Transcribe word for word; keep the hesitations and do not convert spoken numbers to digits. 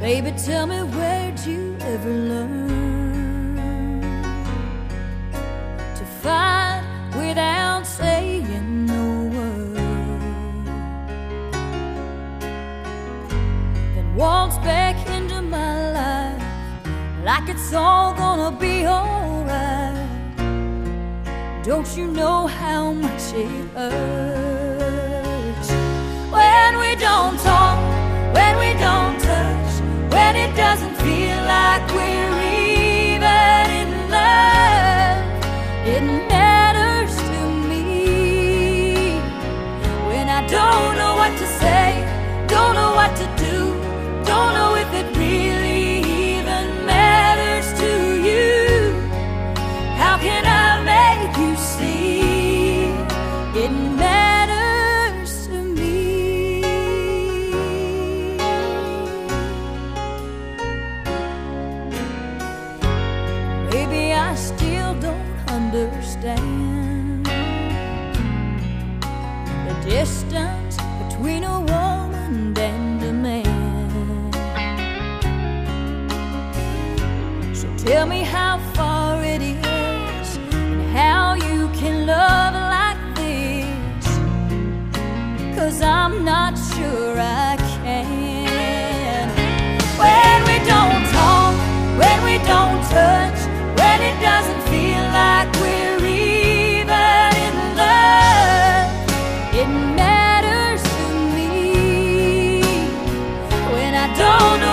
Baby, tell me, where'd you ever learn to fight without saying no word? Then waltz back into my life like it's all gonna be alright. Don't you know how much it hurts when we don't talk, when we don't touch, when it doesn't feel like we're even in love? It matters to me when I don't know what to say, don't know what to do, don't know if it really even matters to you. How can I make you see it matters to me? Maybe I still don't understand the distance between a woman and a man. So tell me how far it is and how you can love like this, 'cause I'm not sure I can. When we don't talk, when we don't touch, when it doesn't feel like we're even in love, it matters to me when I don't know